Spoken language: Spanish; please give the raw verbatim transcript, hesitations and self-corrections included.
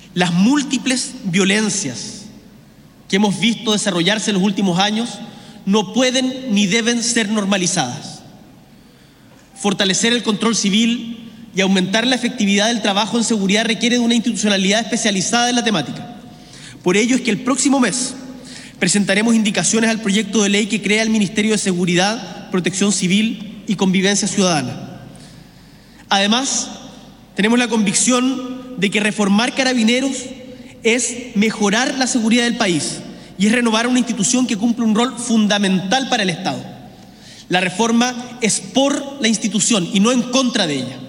Las múltiples violencias que hemos visto desarrollarse en los últimos años no pueden ni deben ser normalizadas. Fortalecer el control civil y aumentar la efectividad del trabajo en seguridad requiere de una institucionalidad especializada en la temática. Por ello es que el próximo mes presentaremos indicaciones al proyecto de ley que crea el Ministerio de Seguridad, Protección Civil y Convivencia Ciudadana. Además, tenemos la convicción de que reformar Carabineros es mejorar la seguridad del país y es renovar una institución que cumple un rol fundamental para el Estado. La reforma es por la institución y no en contra de ella.